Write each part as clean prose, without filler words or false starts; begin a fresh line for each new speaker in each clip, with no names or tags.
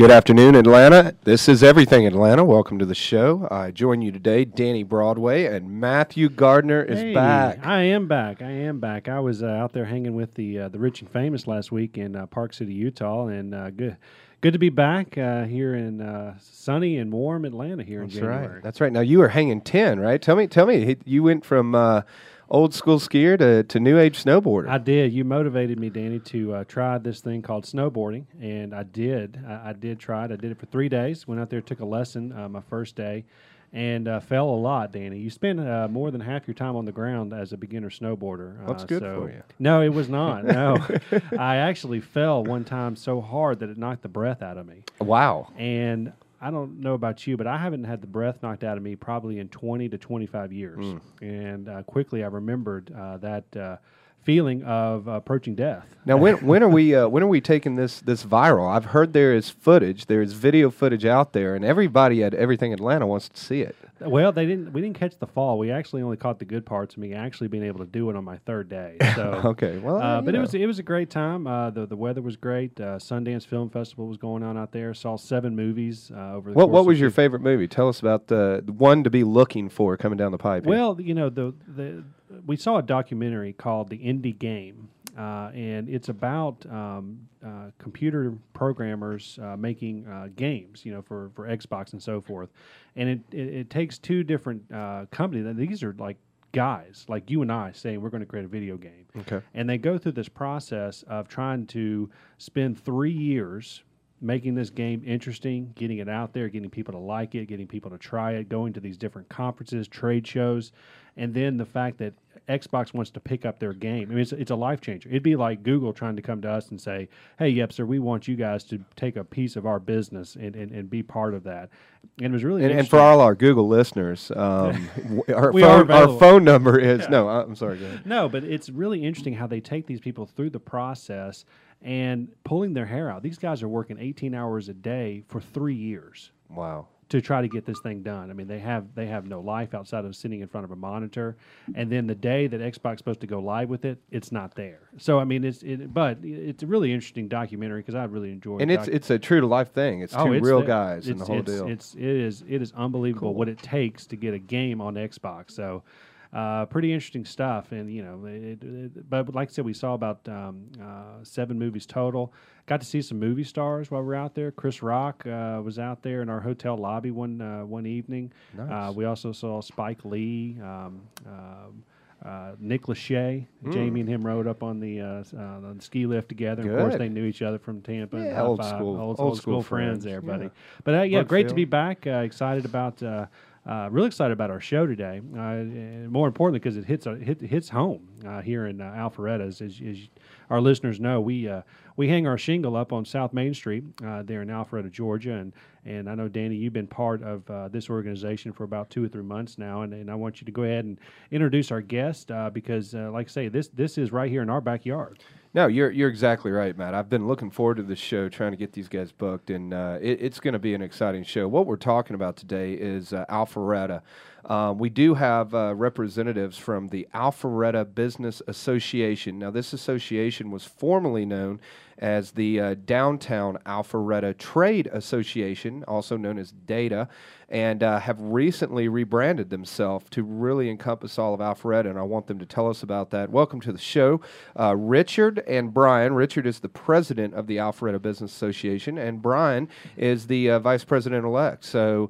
Good afternoon, Atlanta. This is Everything Atlanta. Welcome to the show. I join you today, Danny Broadway, and Matthew Gardner is back.
I am back. I was out there hanging with the rich and famous last week in Park City, Utah, and good to be back here in sunny and warm Atlanta here in January.
That's right. Now you were hanging 10, right? Tell me, you went from old school skier to new age snowboarder.
I did. You motivated me, Danny, to try this thing called snowboarding, and I did. I did try it. I did it for 3 days. Went out there, took a lesson my first day, and fell a lot, Danny. You spend more than half your time on the ground as a beginner snowboarder.
That's good for you.
No, it was not. No. I actually fell one time so hard that it knocked the breath out of me.
Wow.
And I don't know about you, but I haven't had the breath knocked out of me probably in 20 to 25 years. And quickly I remembered that feeling of approaching death.
Now, when are we taking this viral? I've heard there is video footage out there, and everybody at Everything Atlanta wants to see it.
Well, we didn't catch the fall. We actually only caught the good parts of me actually being able to do it on my third day. So
okay, well,
but it was a great time. The weather was great. Sundance Film Festival was going on out there. Saw 7 movies over the course.
What was your favorite movie? Tell us about the one to be looking for coming down the pipe.
Well, you know we saw a documentary called The Indie Game, and it's about computer programmers making games, for Xbox and so forth. And it takes 2 different companies. These are like guys like you and I saying we're going to create a video game.
Okay.
And they go through this process of trying to spend 3 years making this game interesting, getting it out there, getting people to like it, getting people to try it, going to these different conferences, trade shows, and then the fact that Xbox wants to pick up their game. I mean, it's a life changer. It'd be like Google trying to come to us and say, hey, yep, sir, we want you guys to take a piece of our business and be part of that. And it was really
and for all our Google listeners, our phone number is, no, I'm sorry, go ahead.
No, but it's really interesting how they take these people through the process and pulling their hair out. These guys are working 18 hours a day for 3 years.
Wow.
To try to get this thing done. I mean, they have no life outside of sitting in front of a monitor. And then the day that Xbox is supposed to go live with it, it's not there. So I mean, but it's a really interesting documentary because I really enjoyed.
And it's a true to life thing. It's two real guys and the whole deal.
It is unbelievable what it takes to get a game on Xbox. So. Pretty interesting stuff, and but like I said, we saw about 7 movies total. Got to see some movie stars while we were out there. Chris Rock was out there in our hotel lobby one evening.
Nice.
We also saw Spike Lee, Nick Lachey. Jamie and him rode up on the ski lift together.
Good.
Of course, they knew each other from Tampa.
Yeah,
and old school friends there, buddy.
Yeah.
But great to be back. Excited about. Really excited about our show today. And more importantly, because it hits home here in Alpharetta. As our listeners know, we hang our shingle up on South Main Street there in Alpharetta, Georgia, and I know, Danny, you've been part of this organization for about 2 or 3 months now, and I want you to go ahead and introduce our guest because, like I say, this is right here in our backyard.
No, you're exactly right, Matt. I've been looking forward to this show, trying to get these guys booked, and it's going to be an exciting show. What we're talking about today is Alpharetta. We do have representatives from the Alpharetta Business Association. Now, this association was formerly known as the Downtown Alpharetta Trade Association, also known as DATA, and have recently rebranded themselves to really encompass all of Alpharetta, and I want them to tell us about that. Welcome to the show, Richard and Brian. Richard is the president of the Alpharetta Business Association, and Brian is the vice president-elect. So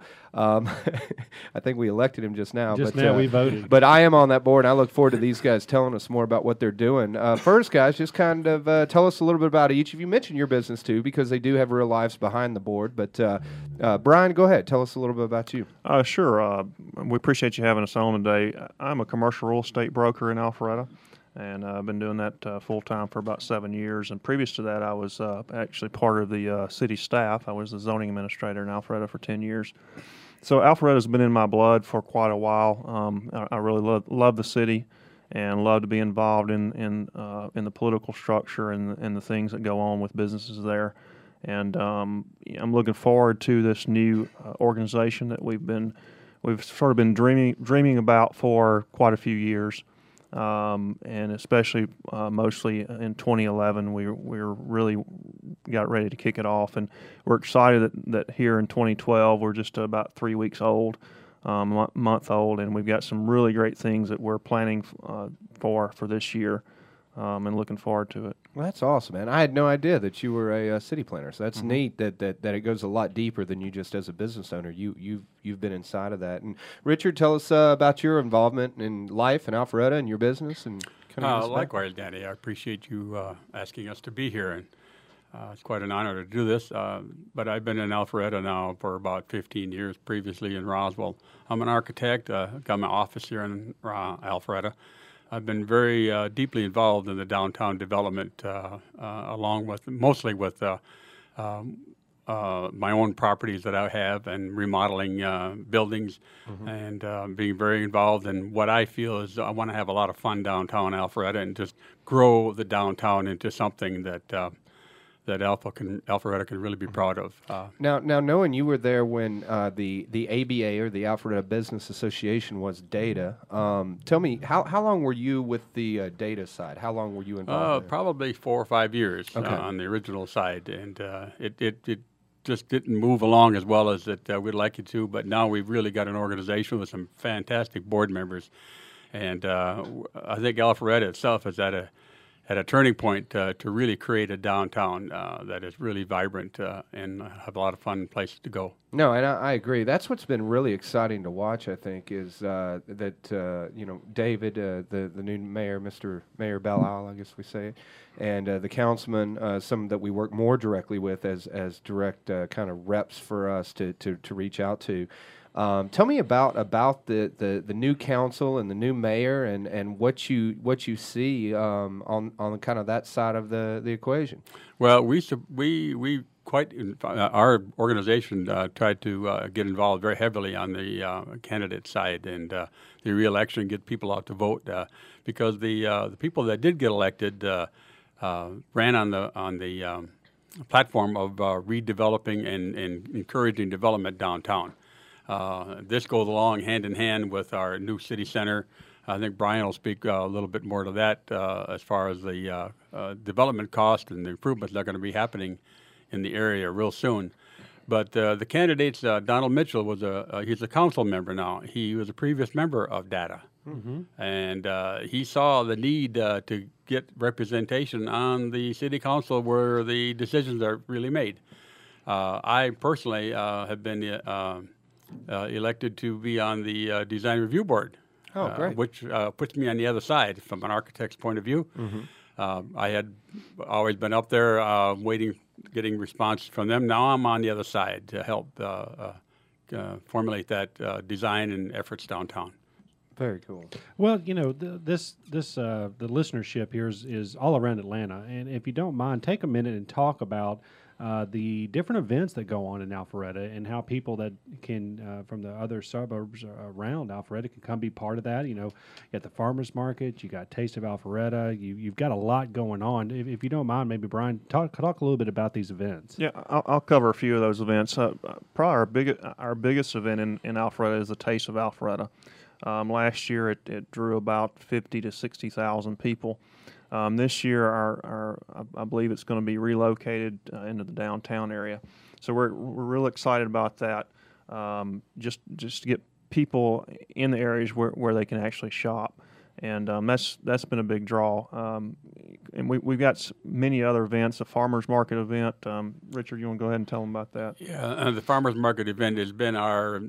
I think we elected him just now.
Now we voted.
But I am on that board, and I look forward to these guys telling us more about what they're doing. First, guys, just kind of tell us a little bit about each of you. Mention your business, too, because they do have real lives behind the board. But Brian, go ahead. Tell us a little bit about you.
Sure. We appreciate you having us on today. I'm a commercial real estate broker in Alpharetta, and I've been doing that full-time for about 7 years. And previous to that, I was actually part of the city staff. I was the zoning administrator in Alpharetta for 10 years. So Alpharetta's been in my blood for quite a while. I really love the city and love to be involved in the political structure and the things that go on with businesses there. And I'm looking forward to this new organization that we've sort of been dreaming about for quite a few years. and especially mostly in 2011, we really got ready to kick it off, and we're excited that here in 2012 we're just about 3 weeks old, month old, and we've got some really great things that we're planning for this year, and looking forward to it.
Well, that's awesome, man. I had no idea that you were a city planner. So that's neat that it goes a lot deeper than you just as a business owner. You've been inside of that. And Richard, tell us about your involvement in life in Alpharetta and your business and kind of
likewise, Danny. I appreciate you asking us to be here, and it's quite an honor to do this. But I've been in Alpharetta now for about 15 years. Previously in Roswell, I'm an architect. Got my office here in Alpharetta. I've been very deeply involved in the downtown development, along with mostly with my own properties that I have and remodeling buildings, and being very involved in what I feel is I want to have a lot of fun downtown Alpharetta and just grow the downtown into something that Alpharetta can really be proud of.
Now, knowing you were there when the ABA or the Alpharetta Business Association was DATA, tell me how long were you with the data side? How long were you involved?
Probably 4 or 5 years
Okay.
On the original side, and it just didn't move along as well as we'd like it to. But now we've really got an organization with some fantastic board members, and I think Alpharetta itself is at a turning point to really create a downtown that is really vibrant and have a lot of fun places to go.
No, and I agree. That's what's been really exciting to watch, I think, is that David, the new mayor, Mr. Mayor Belle, I guess we say it, and the councilman, some that we work more directly with as direct kind of reps for us to reach out to. Tell me about the new council and the new mayor and what you see on kind of that side of the equation.
Well, our organization tried to get involved very heavily on the candidate side and the re-election, get people out to vote because the people that did get elected ran on the platform of redeveloping and encouraging development downtown. This goes along hand in hand with our new city center. I think Brian will speak a little bit more to that as far as the development cost and the improvements that are going to be happening in the area real soon. But the candidates, Donald Mitchell he's a council member now. He was a previous member of DATA, and he saw the need to get representation on the city council where the decisions are really made. I personally have been elected to be on the design review board,
great.
which puts me on the other side from an architect's point of view. I had always been up there getting response from them. Now I'm on the other side to help formulate that design and efforts downtown.
Very cool.
Well, the listenership here is all around Atlanta, and if you don't mind, take a minute and talk about the different events that go on in Alpharetta and how people that can from the other suburbs around Alpharetta can come be part of that. You got the farmers market, you got Taste of Alpharetta, you've got a lot going on. If you don't mind, maybe Brian, talk a little bit about these events.
Yeah, I'll cover a few of those events. Probably our biggest event in Alpharetta is the Taste of Alpharetta. Last year it drew about 50 to 60,000 people. This year, I believe it's going to be relocated into the downtown area, so we're real excited about that. Just to get people in the areas where they can actually shop, and that's been a big draw. And we've got many other events. A farmers market event. Richard, you want to go ahead and tell them about that?
Yeah, the farmers market event has been our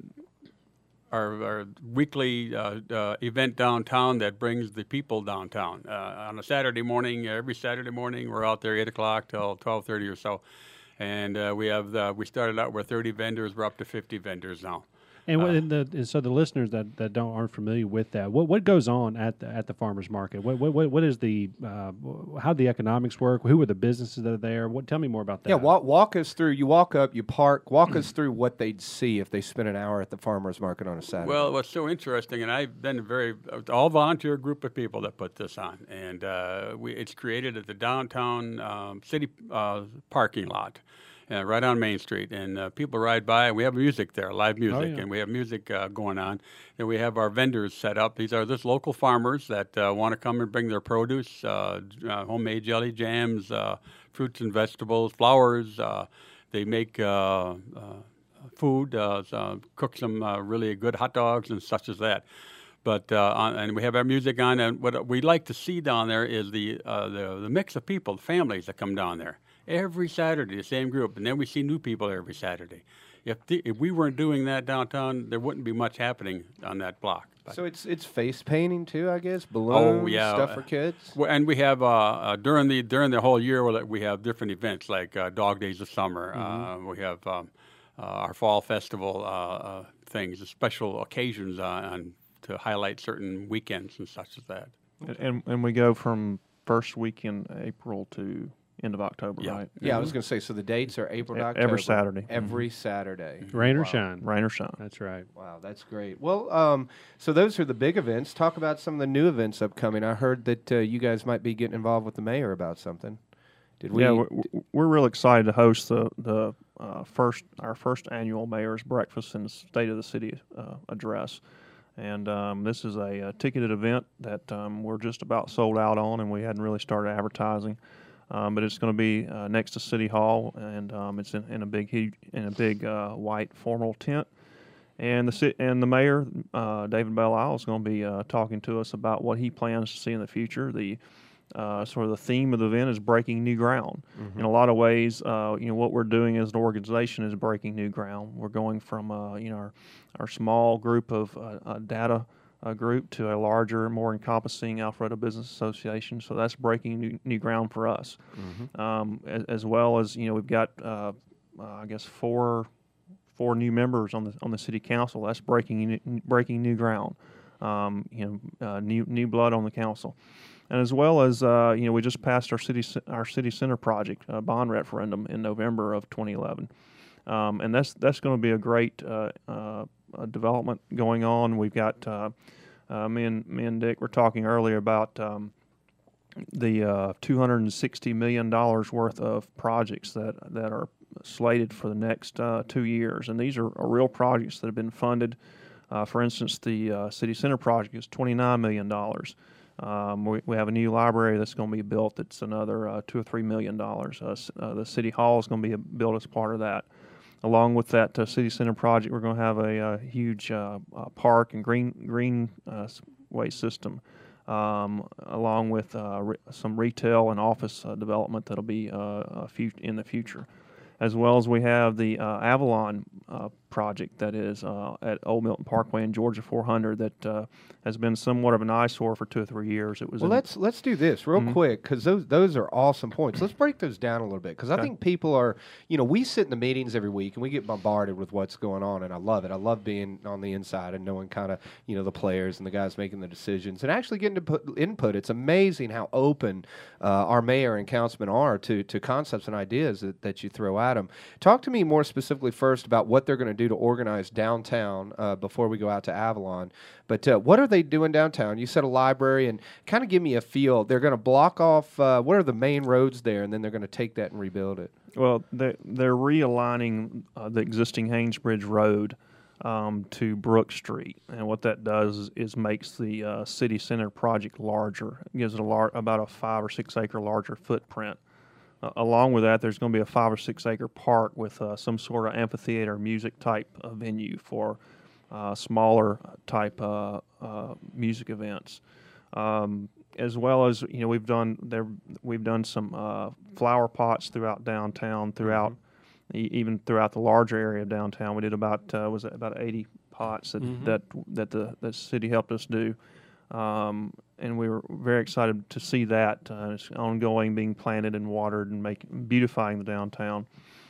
weekly event downtown that brings the people downtown. On a Saturday morning, every Saturday morning, we're out there 8 o'clock till 12:30 or so. And we started out with 30 vendors. We're up to 50 vendors now.
And so the listeners that aren't familiar with that, what goes on at the farmers market? What is how the economics work? Who are the businesses that are there? Tell me more about that.
Yeah, walk us through. You walk up, you park. Walk us through what they'd see if they spent an hour at the farmers market on a Saturday.
Well, what's so interesting, and I've been all volunteer group of people that put this on, and it's created at the downtown city parking lot. right on Main Street. And people ride by, and we have music there, live music,
yeah.
and we have music going on. And we have our vendors set up. These are just local farmers that want to come and bring their produce, homemade jelly jams, fruits and vegetables, flowers. They make food, cook some really good hot dogs and such as that. But and we have our music on, and what we like to see down there is the mix of people, the families that come down there every Saturday, the same group, and then we see new people every Saturday. If we weren't doing that downtown, there wouldn't be much happening on that block. But
So it's face painting too, I guess. Balloons, stuff for kids.
well, and we have during the whole year we have different events like Dog Days of Summer. We have our fall festival things, special occasions to highlight certain weekends and such as that.
And we go from first week in April to end of October,
Yeah.
right?
Yeah, I was going to say. So the dates are April to October.
Every Saturday.
Every Saturday.
Rain or
Wow.
shine.
Rain or shine.
That's right.
Wow, that's great. Well, so those are the big events. Talk about some of the new events upcoming. I heard that you guys might be getting involved with the mayor about something. Did we?
Yeah, we're real excited to host our first annual mayor's breakfast and State of the City address. And this is a ticketed event that we're just about sold out on, and we hadn't really started advertising. But it's going to be next to City Hall, and it's in a big white formal tent. And the mayor, David Belle-Isle, is going to be talking to us about what he plans to see in the future. The sort of the theme of the event is breaking new ground. In a lot of ways, what we're doing as an organization is breaking new ground. We're going from our small group of data group to a larger, more encompassing Alpharetta Business Association. So that's breaking new ground for us. As well as we've got I guess four new members on the city council. That's breaking new ground. New blood on the council. And as well as we just passed our city center project bond referendum in November of 2011, and that's going to be a great development going on. We've got me and Dick were talking earlier about the $260 million worth of projects that are slated for the next 2 years, and these are real projects that have been funded. For instance, the city center project is $29 million. We have a new library that's going to be built. That's another $2 or $3 million. The city hall is going to be built as part of that. Along with that city center project, we're going to have a huge park and greenway system, along with some retail and office development that'll be in the future. As well as we have the Avalon project that is at Old Milton Parkway in Georgia 400 that has been somewhat of an eyesore for 2 or 3 years. It was
let's do this real quick because those are awesome points. Let's break those down a little bit because I think people are, we sit in the meetings every week and we get bombarded with what's going on, and I love it. I love being on the inside and knowing kind of the players and the guys making the decisions and actually getting to put input. It's amazing how open our mayor and councilmen are to concepts and ideas that you throw at them. Talk to me more specifically first about what they're going to do to organize downtown before we go out to Avalon. But what are they doing downtown? You said a library, and kind of give me a feel. They're going to block off what are the main roads there, and then they're going to take that and rebuild it.
Well, they're realigning the existing Haynesbridge Road to Brook Street, and what that does is makes the city center project larger. It gives it about a 5 or 6 acre larger footprint. Along with that, there's going to be a 5 or 6 acre park with some sort of amphitheater music type venue for smaller type music events. As well as we've done some flower pots throughout downtown, even throughout the larger area of downtown. We did about 80 pots that the city helped us do. And we were very excited to see that it's ongoing, being planted and watered and beautifying the downtown.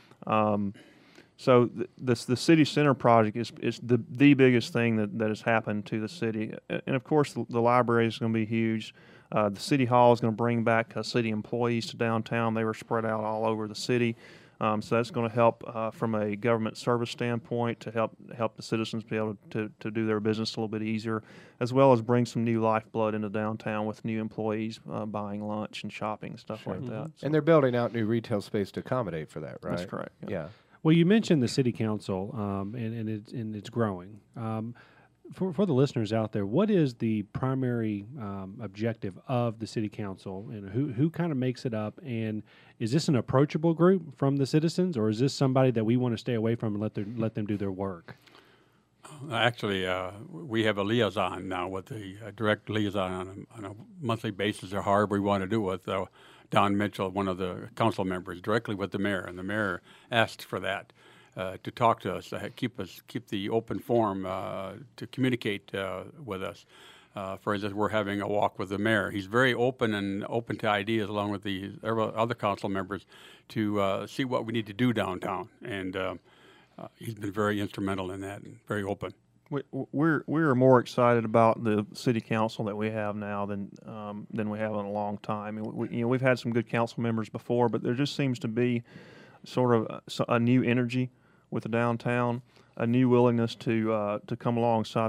So the city center project is the biggest thing that has happened to the city. And of course, the library is going to be huge. The city hall is going to bring back city employees to downtown. They were spread out all over the city. So that's going to help from a government service standpoint to help the citizens be able to do their business a little bit easier, as well as bring some new lifeblood into downtown with new employees buying lunch and shopping and stuff like that. So
And they're building out new retail space to accommodate for that, right?
that's correct.
Yeah.
Well, you mentioned the city council, and it's growing. For the listeners out there, what is the primary objective of the city council, and who kind of makes it up? And is this an approachable group from the citizens, or is this somebody that we want to stay away from and let them do their work?
Actually, we have a liaison now with the direct liaison on a monthly basis, or however we want to do it. Don Mitchell, one of the council members, directly with the mayor, and the mayor asked for that to talk to us, keep the open forum to communicate with us. For instance, we're having a walk with the mayor. He's very open to ideas, along with the other council members, to see what we need to do downtown, and he's been very instrumental in that and very open.
We're more excited about the city council that we have now than we have in a long time. We've had some good council members before, but there just seems to be sort of a new energy with the downtown, a new willingness to come alongside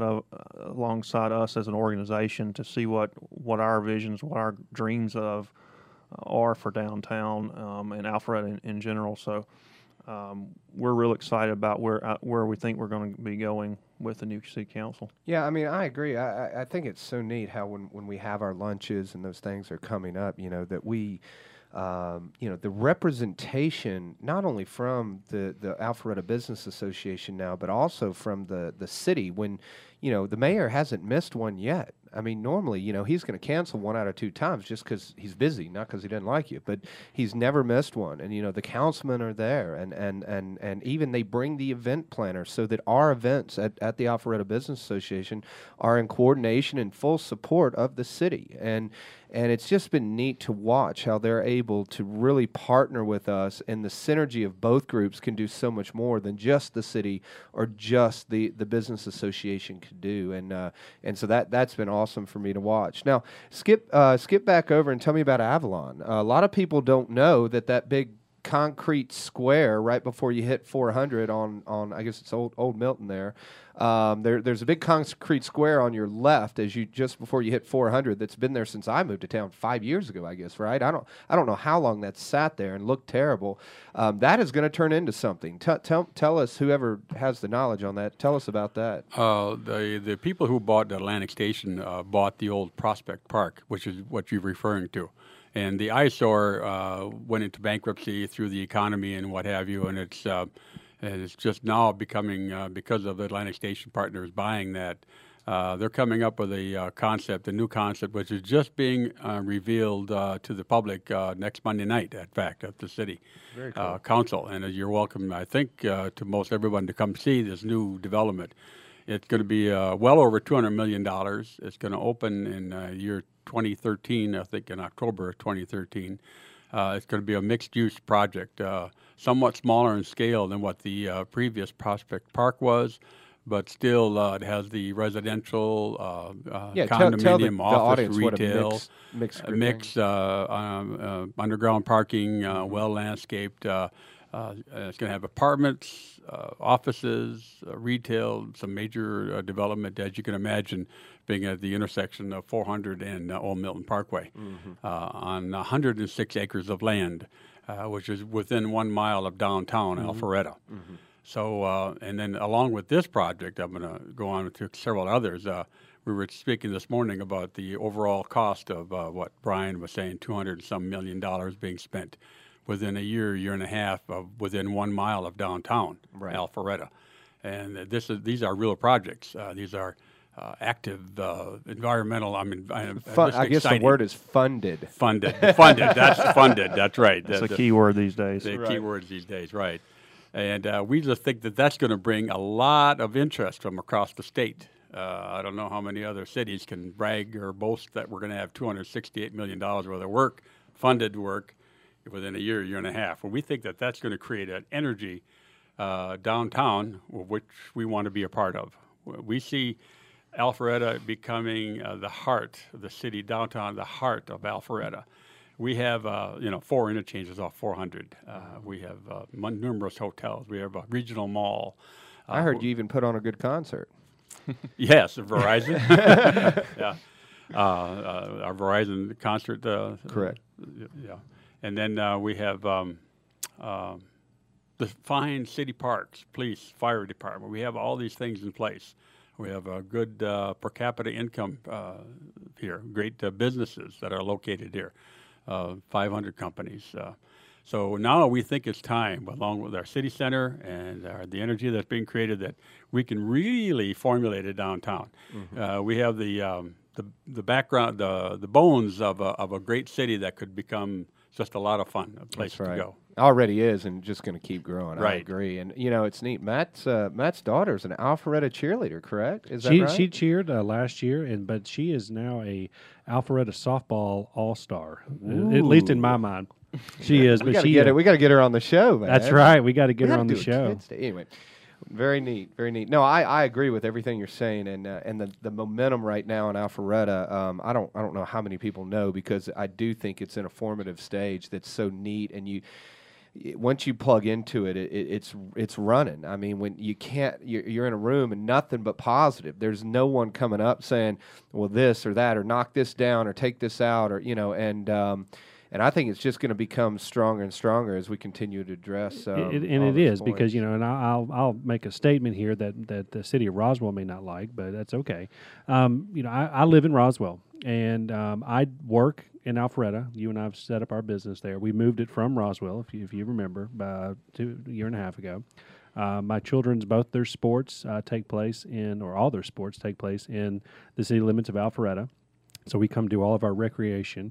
us as an organization to see what our visions, what our dreams are for downtown and Alpharetta in general. So we're real excited about where we think we're going to be going with the new city council.
Yeah, I mean, I agree. I think it's so neat how when we have our lunches and those things are coming up, that we, the representation, not only from the Alpharetta Business Association now, but also from the city, when, the mayor hasn't missed one yet. I mean, normally, he's going to cancel 1 out of 2 times just because he's busy, not because he doesn't like you. But he's never missed one. And, the councilmen are there. And even they bring the event planner so that our events at the Alpharetta Business Association are in coordination and full support of the city. And it's just been neat to watch how they're able to really partner with us, and the synergy of both groups can do so much more than just the city or just the business association could do. And so that's been awesome for me to watch. Now, skip back over and tell me about Avalon. A lot of people don't know that big concrete square right before you hit 400 on I guess it's Old Milton there. There's a big concrete square on your left just before you hit 400 that's been there since I moved to town 5 years ago, I guess, right? I don't know how long that's sat there and looked terrible. That is going to turn into something. Tell us, whoever has the knowledge on that, tell us about that.
The people who bought Atlantic Station bought the old Prospect Park, which is what you're referring to. And the eyesore went into bankruptcy through the economy and what have you, and it's just now becoming, because of the Atlantic Station Partners buying that, they're coming up with a new concept, which is just being revealed to the public next Monday night, in fact, at the city council. And you're welcome, I think, to most everyone to come see this new development. It's going to be well over $200 million. It's going to open in year 2013, I think in October of 2013. It's going to be a mixed-use project, somewhat smaller in scale than what the previous Prospect Park was, but still it has the residential, condominium, office, retail, mixed underground parking, well-landscaped. It's going to have apartments, offices, retail, some major development, as you can imagine, being at the intersection of 400 and Old Milton Parkway, on 106 acres of land, which is within 1 mile of downtown Alpharetta. So, and then along with this project, I'm going to go on to several others. We were speaking this morning about the overall cost of what Brian was saying, $200-some million being spent within a year and a half within 1 mile of downtown Alpharetta. And these are real projects. These are active environmental. I
guess the word is funded.
Funded. That's funded. That's right.
That's a key word these days.
The key words these days, right. And we just think that's going to bring a lot of interest from across the state. I don't know how many other cities can brag or boast that we're going to have $268 million worth of work, funded work, within a year and a half. Well, we think that's going to create an energy downtown, which we want to be a part of. We see Alpharetta becoming the heart of the city, downtown, the heart of Alpharetta. We have 4 interchanges off 400. We have numerous hotels. We have a regional mall.
I heard you even put on a good concert.
Yes, Verizon. Yeah, our Verizon concert.
Correct.
Yeah, and then we have the fine city parks, police, fire department. We have all these things in place. We have a good per capita income here, great businesses that are located here, 500 companies. So now we think it's time, along with our city center and the energy that's being created, that we can really formulate a downtown.
Mm-hmm.
We have the background, the bones of a great city that could become just a lot of fun, a place to go.
Already is, and just going to keep growing.
Right.
I agree. And it's neat. Matt's daughter's an Alpharetta cheerleader, correct? Is that right?
She cheered last year, but she is now a Alpharetta softball all-star. At least in my mind, she is.
We got to get her on the show, man.
That's right. We got to get her on the show.
Anyway, very neat, very neat. No, I agree with everything you're saying, and the momentum right now in Alpharetta. I don't know how many people know, because I do think it's in a formative stage that's so neat, and once you plug into it, it's running. I mean, when you're in a room and nothing but positive. There's no one coming up saying, well, this or that, or knock this down, or take this out, or and I think it's just going to become stronger and stronger as we continue to address.
It is
points.
because and I'll make a statement here that the city of Roswell may not like, but that's okay. I live in Roswell, and I work in Alpharetta. You and I have set up our business there. We moved it from Roswell, if you remember, a year and a half ago. My children's both their sports take place all their sports take place in the city limits of Alpharetta. So we come do all of our recreation.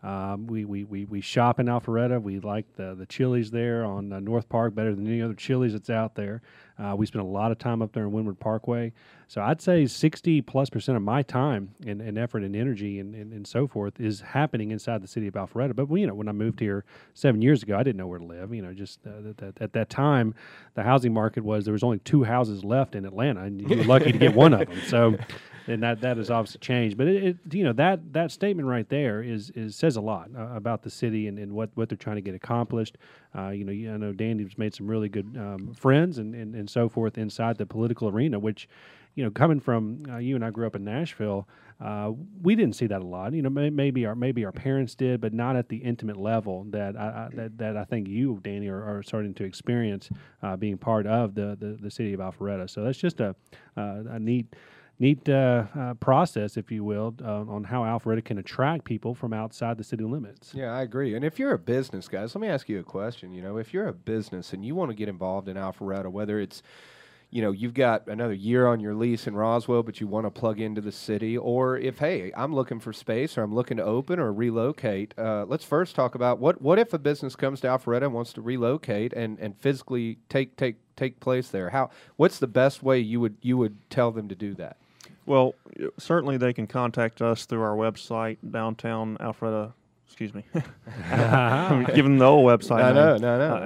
We shop in Alpharetta. We like the Chili's there on North Park better than any other Chili's that's out there. We spend a lot of time up there in Windward Parkway. So I'd say 60+% of my time and effort and energy and so forth is happening inside the city of Alpharetta. But when I moved here 7 years ago, I didn't know where to live. At that time, the housing market there was only 2 houses left in Atlanta, and you were lucky to get one of them. So. And that has obviously changed, but that statement right there says a lot about the city and what they're trying to get accomplished. I know Danny's made some really good friends and so forth inside the political arena, which coming from you and I grew up in Nashville, we didn't see that a lot. Maybe our parents did, but not at the intimate level that I think you, Danny, are starting to experience being part of the city of Alpharetta. So that's just a neat process, if you will, on how Alpharetta can attract people from outside the city limits.
Yeah, I agree. And if you're a business, guys, let me ask you a question. If you're a business and you want to get involved in Alpharetta, whether it's, you've got another year on your lease in Roswell, but you want to plug into the city, or if, hey, I'm looking for space, or I'm looking to open or relocate, let's first talk about what if a business comes to Alpharetta and wants to relocate and physically take place there? What's the best way you would tell them to do that?
Well, certainly they can contact us through our website, downtown Alpharetta. Excuse me. I'm giving the old website.
No.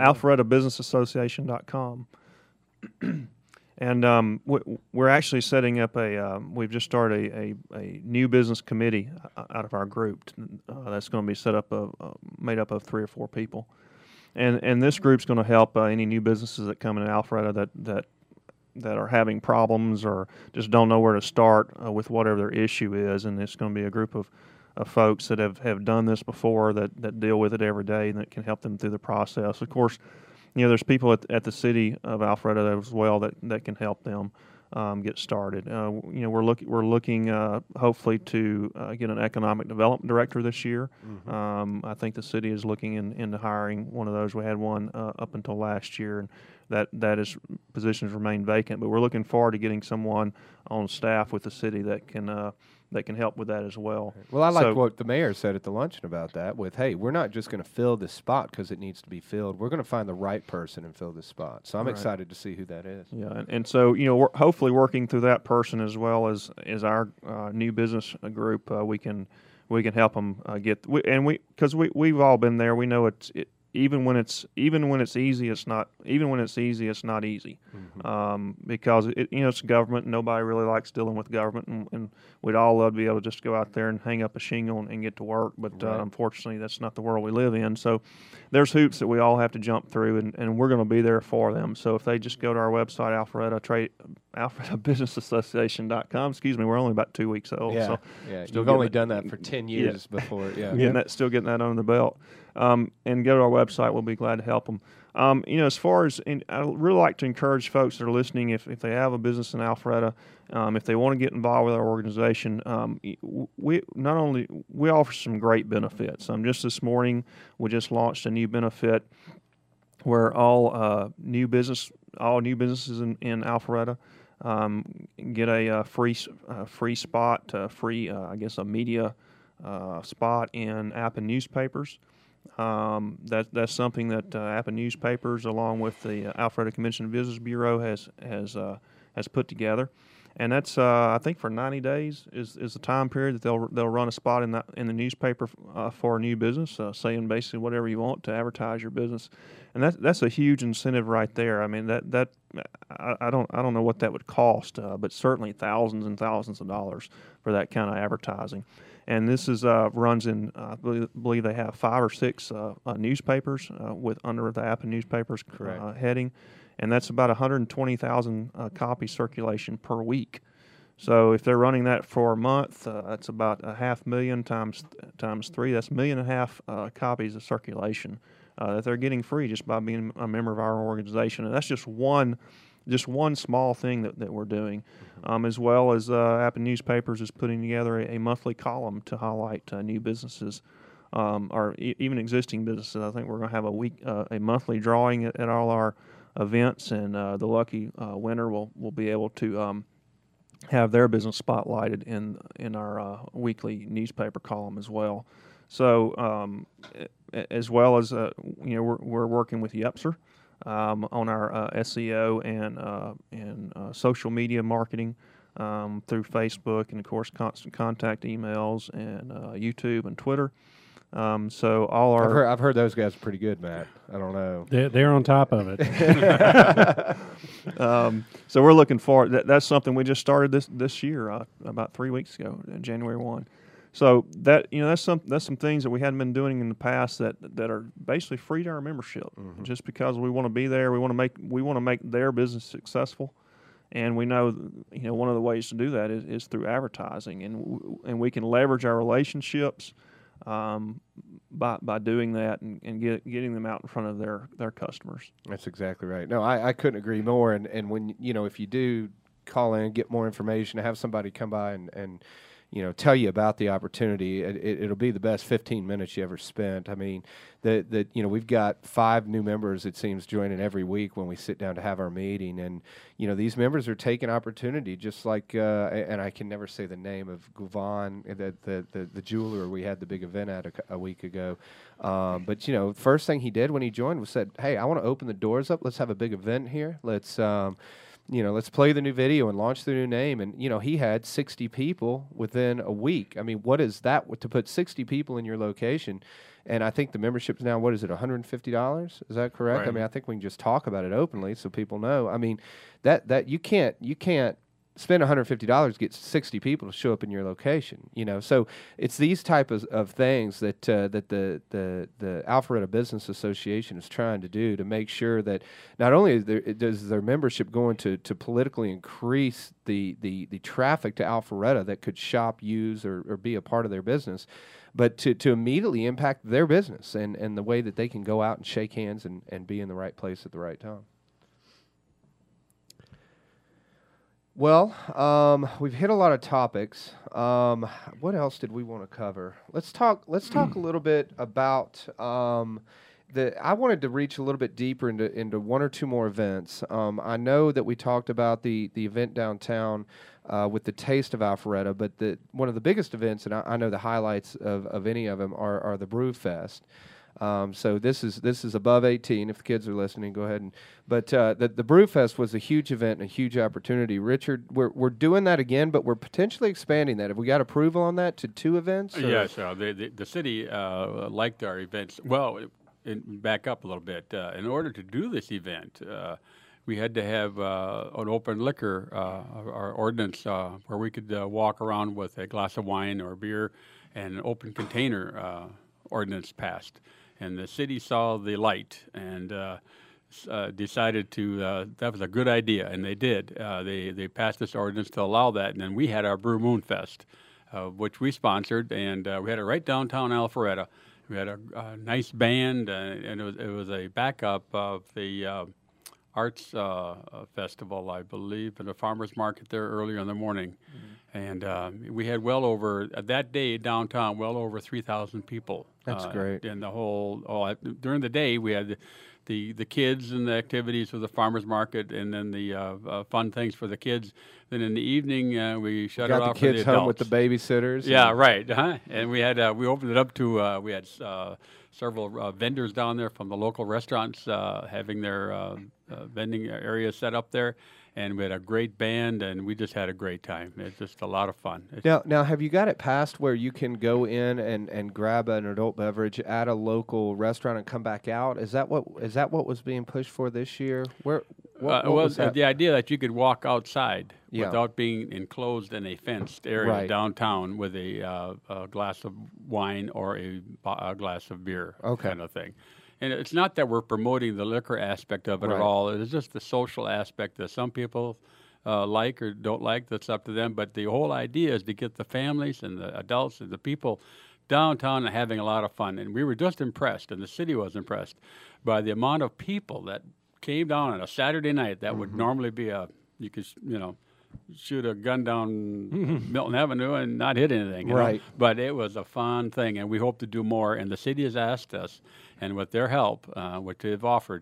AlpharettaBusinessAssociation.com. And we're actually setting up we've just started a new business committee out of our group that's going to be set up made up of 3 or 4 people. And this group's going to help any new businesses that come in Alpharetta that are having problems or just don't know where to start with whatever their issue is. And it's going to be a group of folks that have done this before, that deal with it every day, and that can help them through the process. Of course, there's people at the city of Alpharetta as well that can help them get started. We're looking hopefully to get an economic development director this year. Mm-hmm. I think the city is looking into hiring one of those. We had one up until last year, and that positions remain vacant. But we're looking forward to getting someone on staff with the city that can help with that as well.
Well, I like what the mayor said at the luncheon about that with, hey, we're not just going to fill this spot because it needs to be filled. We're going to find the right person and fill this spot. So I'm excited to see who that is.
Yeah, and so, we're hopefully working through that person as well as our new business group, we can help them because we've all been there. We know even when it's easy, it's not easy. Because it's government, and nobody really likes dealing with government, and we'd all love to be able to just go out there and hang up a shingle and get to work, but unfortunately that's not the world we live in. So there's hoops that we all have to jump through, and we're going to be there for them. So if they just go to our website, AlpharettaBusinessAssociation.com. Excuse me, we're only about 2 weeks old.
Yeah,
so
You've only done that for 10 years before. Yeah,
still getting that under the belt. And go to our website. We'll be glad to help them. As far as, and I really like to encourage folks that are listening, if they have a business in Alpharetta, if they want to get involved with our organization, we offer some great benefits. Just this morning, we just launched a new benefit where all new businesses in Alpharetta get a free spot, a media spot in Appin newspapers. That's something that Appin newspapers, along with the Alpharetta Convention and Visitors Bureau, has put together, and that's I think for 90 days is the time period that they'll run a spot in the newspaper for a new business, saying basically whatever you want to advertise your business, and that's a huge incentive right there. I mean that I don't know what that would cost, but certainly thousands and thousands of dollars for that kind of advertising. And this is runs in, I believe they have 5 or 6 newspapers with under the Appin newspapers heading, and that's about 120,000 copy circulation per week. So if they're running that for a month, that's about 500,000 times 3. That's 1.5 million copies of circulation that they're getting free just by being a member of our organization, and that's just one small thing that we're doing, as well as Appin Newspapers is putting together a monthly column to highlight new businesses, or even existing businesses. I think we're going to have a monthly drawing at all our events, and the lucky winner will be able to have their business spotlighted in our weekly newspaper column as well. So as well as we're working with Yepser on our SEO and social media marketing through Facebook, and of course constant contact emails and YouTube and Twitter. So all our
I've heard those guys are pretty good, Matt. I don't know.
They're on top of it.
So we're looking forward. That's something we just started this year, about 3 weeks ago, January 1. So that's some things that we hadn't been doing in the past that are basically free to our membership, just because we want to be there. We want to make their business successful, and we know one of the ways to do that is through advertising, and we can leverage our relationships by doing that and getting them out in front of their customers.
That's exactly right. No, I couldn't agree more. And when if you do call in, get more information, have somebody come by and tell you about the opportunity, it'll be the best 15 minutes you ever spent. I mean, we've got 5 new members, it seems, joining every week when we sit down to have our meeting. And, these members are taking opportunity, just like, and I can never say the name of Guvan, the jeweler we had the big event at a week ago. But, first thing he did when he joined was said, hey, I want to open the doors up. Let's have a big event here. Let's play the new video and launch the new name. And, he had 60 people within a week. I mean, what is that to put 60 people in your location? And I think the membership's now, what is it, $150? Is that correct?
Right.
I mean, I think we can just talk about it openly so people know. I mean, that you can't spend $150 to get 60 people to show up in your location, So it's these type of things that the Alpharetta Business Association is trying to do to make sure that not only does their membership going to politically increase the traffic to Alpharetta that could shop, use, or be a part of their business, but to immediately impact their business and the way that they can go out and shake hands and be in the right place at the right time. Well, we've hit a lot of topics. What else did we want to cover? Let's talk a little bit about I wanted to reach a little bit deeper into 1 or 2 more events. I know that we talked about the event downtown with the Taste of Alpharetta, but one of the biggest events, and I know the highlights of any of them are the Brew Fest. So this is above 18. If the kids are listening, go ahead but the Brew Fest was a huge event and a huge opportunity. Richard, we're doing that again, but we're potentially expanding that. Have we got approval on that to 2 events?
Yes, the city liked our events. Well, back up a little bit. In order to do this event, we had to have an open liquor or ordinance where we could walk around with a glass of wine or beer, and an open container ordinance passed. And the city saw the light and decided to that was a good idea, and they did. They passed this ordinance to allow that, and then we had our Brew Moon Fest, which we sponsored, and we had it right downtown Alpharetta. We had a nice band, and it was a backup of the arts festival, I believe, at the farmers market there earlier in the morning. And we had well over, that day downtown, well over 3,000 people.
That's great.
In the whole, during the day, we had the kids and the activities for the farmers market, and then the fun things for the kids. Then in the evening, we shut it off for the
kids
adults.
home with the babysitters.
Yeah, right. And we had we opened it up to we had several vendors down there from the local restaurants having their vending areas set up there, and we had a great band, and we just had a great time. It's just a lot of fun.
Now, have you got it passed where you can go in and grab an adult beverage at a local restaurant and come back out? Is that what was being pushed for this year? What was that?
The idea that you could walk outside
Yeah.
without being enclosed in a fenced area
Right.
downtown with a glass of wine or a glass of beer,
Okay.
kind of thing. And it's not that we're promoting the liquor aspect of it
Right.
at all. It's just the social aspect that some people like or don't like. That's up to them. But the whole idea is to get the families and the adults and the people downtown and having a lot of fun. And we were just impressed, and the city was impressed, by the amount of people that came down on a Saturday night. That would normally be you could, shoot a gun down Milton Avenue and not hit anything. you know?
Right.
But it was a fun thing, and we hope to do more. And the city has asked us, and with their help, which they've offered,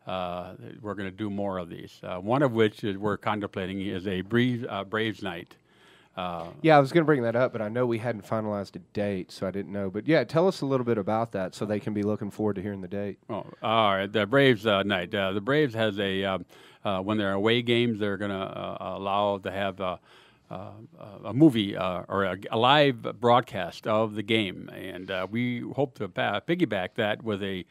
we're going to do more of these. One of which we're contemplating is a Braves night.
Yeah, I was going to bring that up, but I know we hadn't finalized a date, so I didn't know. But yeah, tell us a little bit about that so they can be looking forward to hearing the date.
Oh, all right. The Braves night. The Braves has when they're away games, they're going to allow to have a movie or a live broadcast of the game, and we hope to piggyback that with a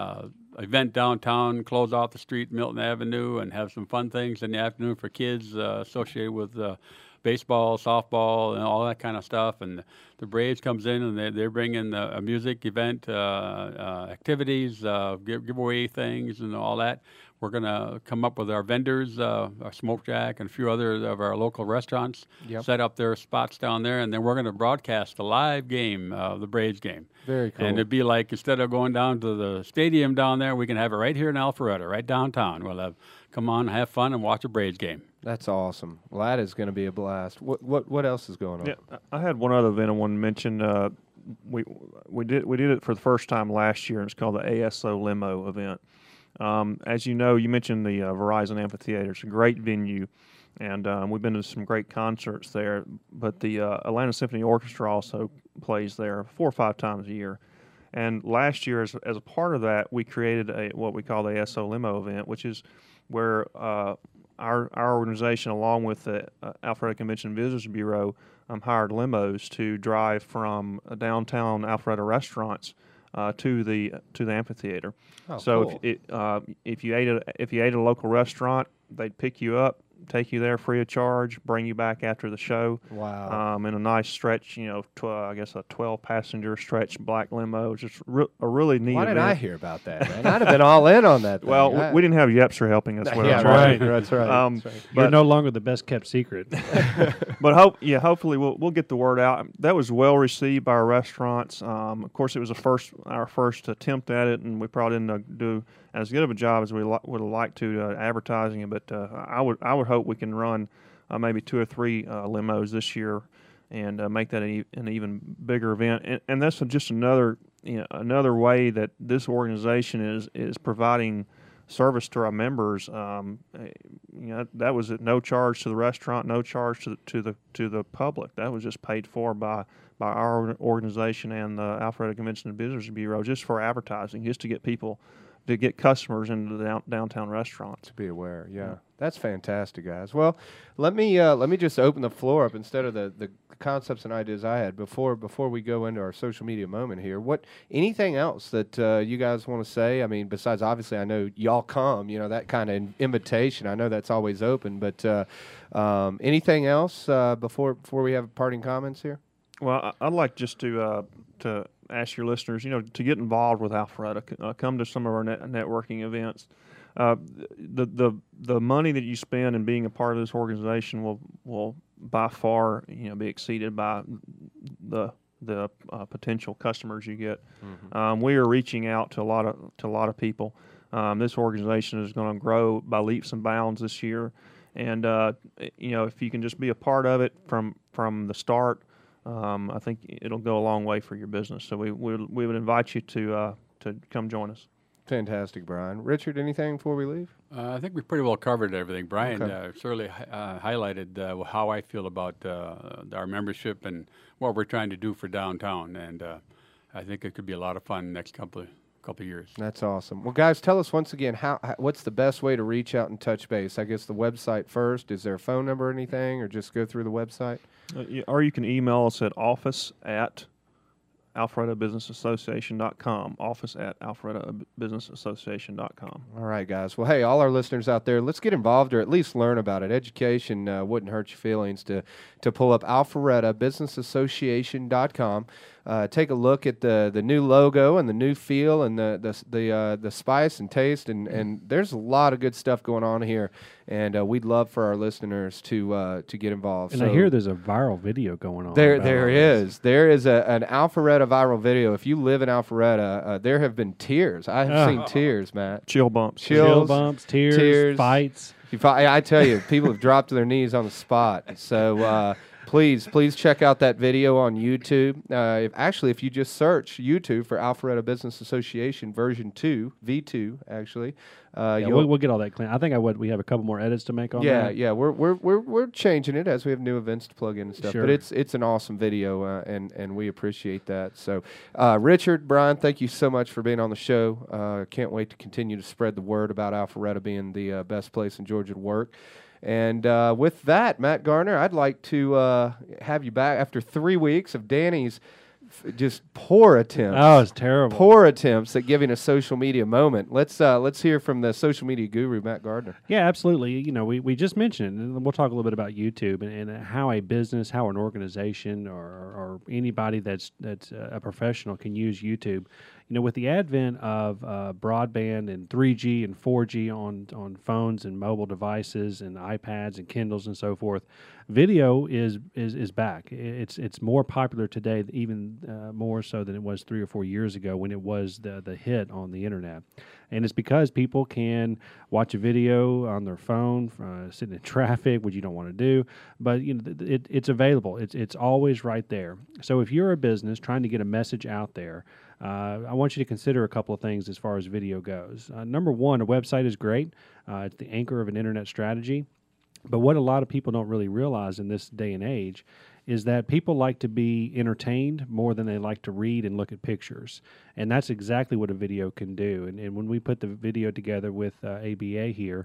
event downtown, close off the street, Milton Avenue, and have some fun things in the afternoon for kids associated with baseball, softball, and all that kind of stuff. And the Braves comes in, and they're bringing a music event, activities, giveaway things, and all that. We're going to come up with our vendors, our Smoke Jack, and a few other of our local restaurants, set up their spots down there, and then we're going to broadcast the live game, the Braves game.
Very cool.
And it'd be like, instead of going down to the stadium down there, we can have it right here in Alpharetta, right downtown. We'll come on, have fun, and watch a Braves game.
That's awesome. Well, that is going to be a blast. What else is going on?
Yeah, I had one other event I wanted to mention. We did it for the first time last year, and it's called the ASO Limo event. As you know, you mentioned the Verizon Amphitheater. It's a great venue, and we've been to some great concerts there. But the Atlanta Symphony Orchestra also plays there 4 or 5 times a year. And last year, as a part of that, we created what we call the ASO Limo event, which is where our organization, along with the Alpharetta Convention and Visitors Bureau, hired limos to drive from downtown Alpharetta restaurants to the amphitheater.
Oh,
so
cool.
if you ate at a local restaurant, they'd pick you up, take you there free of charge, bring you back after the show.
Wow.
In a nice stretch, I guess a 12-passenger stretch black limo. Just a really neat
Why
event.
did I hear about that, man? I'd have been all in on that thing.
Well, we didn't have Yepser helping us with
Yeah,
it.
right. That's right.
You're
But-
no longer the best kept secret.
But hopefully we'll get the word out. That was well received by our restaurants. Of course, it was our first attempt at it, and we probably didn't do as good of a job as we would have liked to advertising it. But I would hope we can run maybe 2 or 3 limos this year and make that an even bigger event. And that's just another way that this organization is providing service to our members. That was at no charge to the restaurant, no charge to the public. That was just paid for by our organization and the Alpharetta Convention and Visitors Bureau, just for advertising, just to get people to get customers into the downtown restaurants.
To be aware, yeah. That's fantastic, guys. Well, let me just open the floor up instead of the concepts and ideas I had before we go into our social media moment here. Anything else that you guys want to say? I mean, besides obviously, I know y'all come, that kind of invitation. I know that's always open, but anything else before we have parting comments here?
Well, I'd like just to ask your listeners, to get involved with Alpharetta. Come to some of our networking events. The money that you spend in being a part of this organization will by far be exceeded by the potential customers you get. Mm-hmm. We are reaching out to a lot of people. This organization is going to grow by leaps and bounds this year, and if you can just be a part of it from the start, I think it'll go a long way for your business. So we would invite you to come join us.
Fantastic, Brian. Richard, anything before we leave?
I think we pretty well covered everything. Brian certainly highlighted how I feel about our membership and what we're trying to do for downtown, and I think it could be a lot of fun next couple of years.
That's awesome. Well, guys, tell us once again what's the best way to reach out and touch base. I guess the website first. Is there a phone number or anything, or just go through the website?
Or you can email us at office@alpharettabusinessassociation.com, office@alpharettabusinessassociation.com.
All right, guys. Well, hey, all our listeners out there, let's get involved or at least learn about it. Education wouldn't hurt your feelings to pull up alpharettabusinessassociation.com. Take a look at the new logo and the new feel and the spice and taste, and there's a lot of good stuff going on here, and we'd love for our listeners to get involved.
And I hear there's a viral video going on.
There is an Alpharetta viral video. If you live in Alpharetta, there have been tears. I have seen tears, Matt.
Chill bumps,
tears, fights.
I tell you, people have dropped to their knees on the spot. So. Please check out that video on YouTube. If you just search YouTube for Alpharetta Business Association version 2, V2, actually.
We'll get all that clean. I think we have a couple more edits to make on that.
Yeah, we're changing it as we have new events to plug in and stuff.
Sure.
But it's an awesome video, and we appreciate that. So, Richard, Brian, thank you so much for being on the show. Can't wait to continue to spread the word about Alpharetta being the best place in Georgia to work. And with that, Matt Garner, I'd like to have you back after 3 weeks of Danny's just poor attempts.
Oh, it's terrible.
Poor attempts at giving a social media moment. Let's hear from the social media guru, Matt Gardner.
Yeah, absolutely. We just mentioned it, and we'll talk a little bit about YouTube and how a business, how an organization, or anybody that's a professional can use YouTube. With the advent of broadband and 3G and 4G on phones and mobile devices and iPads and Kindles and so forth, video is back. It's more popular today, even more so than it was 3 or 4 years ago when it was the hit on the internet. And it's because people can watch a video on their phone, sitting in traffic, which you don't want to do. But it's available. It's always right there. So if you're a business trying to get a message out there, I want you to consider a couple of things as far as video goes. Number one, a website is great. It's the anchor of an internet strategy. But what a lot of people don't really realize in this day and age is that people like to be entertained more than they like to read and look at pictures. And that's exactly what a video can do. And when we put the video together with ABA here,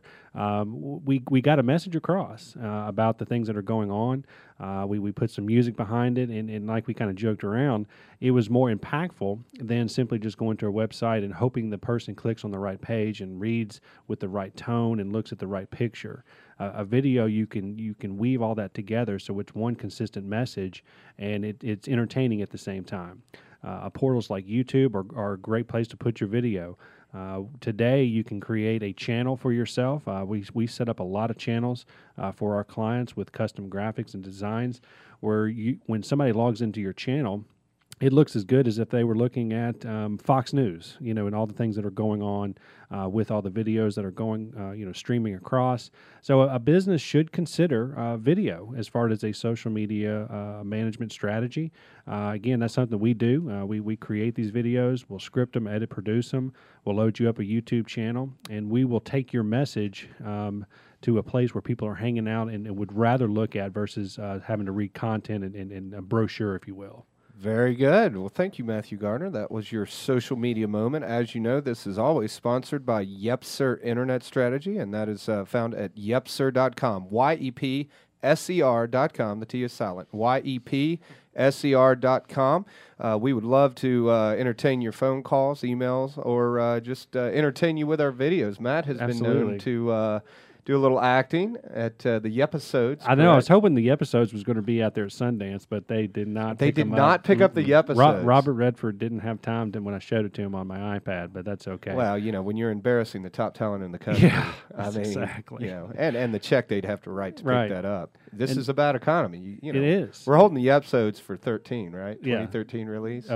we got a message across about the things that are going on. We put some music behind it, and like we kind of joked around, it was more impactful than simply just going to a website and hoping the person clicks on the right page and reads with the right tone and looks at the right picture. A video, you can weave all that together so it's one consistent message, and it's entertaining at the same time. Portals like YouTube are a great place to put your video. Today, you can create a channel for yourself. We set up a lot of channels for our clients with custom graphics and designs where when somebody logs into your channel, it looks as good as if they were looking at Fox News, and all the things that are going on with all the videos that are going, streaming across. So a business should consider video as far as a social media management strategy. Again, that's something we do. We create these videos. We'll script them, edit, produce them. We'll load you up a YouTube channel, and we will take your message to a place where people are hanging out and would rather look at versus having to read content and a brochure, if you will.
Very good. Well, thank you, Matthew Gardner. That was your social media moment. As you know, this is always sponsored by Yepser Internet Strategy, and that is found at yepser.com, YEPSER.com. The T is silent, YEPSER.com. We would love to entertain your phone calls, emails, or just entertain you with our videos. Matt has been known to do a little acting at the Yepisodes.
I know. I was hoping the Yepisodes was going to be out there at Sundance, but they did not.
They did not pick up the Yepisodes.
Robert Redford didn't have time when I showed it to him on my iPad, but that's okay.
Well, when you're embarrassing the top talent in the country,
I mean, exactly.
And the check they'd have to write to pick that up. This is about economy.
It is.
We're holding the Yepisodes for 13, right?
Yeah.
2013 release.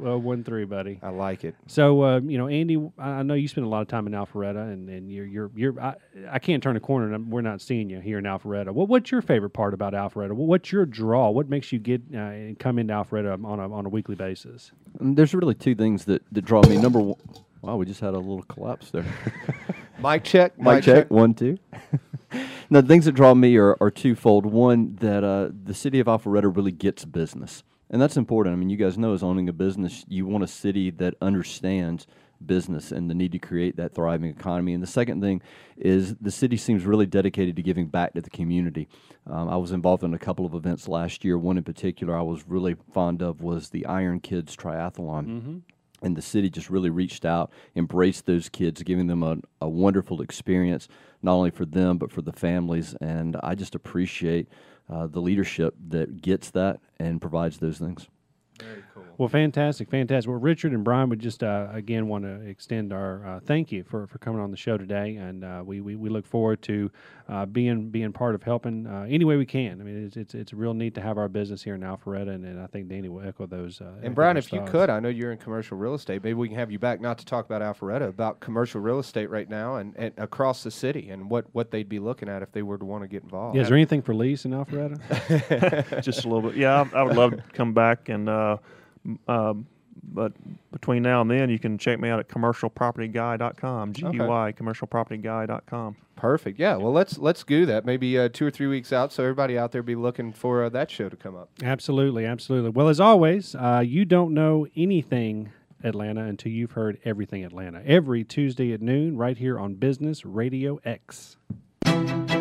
13, buddy.
I like it.
So, Andy, I know you spend a lot of time in Alpharetta, and you're I can't turn a corner and we're not seeing you here in Alpharetta. What's your favorite part about Alpharetta? What's your draw? What makes you get come into Alpharetta on a weekly basis?
There's really two things that draw me. Number one, wow, we just had a little collapse there.
Mic check.
Mic check. 1, 2. Now, the things that draw me are twofold. One, that the city of Alpharetta really gets business. And that's important. I mean, you guys know as owning a business, you want a city that understands business and the need to create that thriving economy. And the second thing is the city seems really dedicated to giving back to the community. I was involved in a couple of events last year. One in particular I was really fond of was the Iron Kids Triathlon. Mm-hmm. And the city just really reached out, embraced those kids, giving them a wonderful experience, not only for them, but for the families. And I just appreciate the leadership that gets that and provides those things.
Very cool.
Well, fantastic. Well, Richard and Brian would just, again, want to extend our thank you for coming on the show today. And we look forward to being part of helping any way we can. I mean, it's real neat to have our business here in Alpharetta, and I think Danny will echo those.
And Brian, if you could, I know you're in commercial real estate. Maybe we can have you back, not to talk about Alpharetta, about commercial real estate right now and across the city and what they'd be looking at if they were to want to get involved.
Yeah, is there anything for lease in Alpharetta?
Just a little bit. Yeah, I would love to come back and but between now and then, you can check me out at commercialpropertyguy.com, GUI, commercialpropertyguy.com.
Perfect. Yeah. Well, let's do that. Maybe 2 or 3 weeks out, so everybody out there be looking for that show to come up.
Absolutely. Well, as always, you don't know anything Atlanta until you've heard everything Atlanta. Every Tuesday at noon, right here on Business Radio X.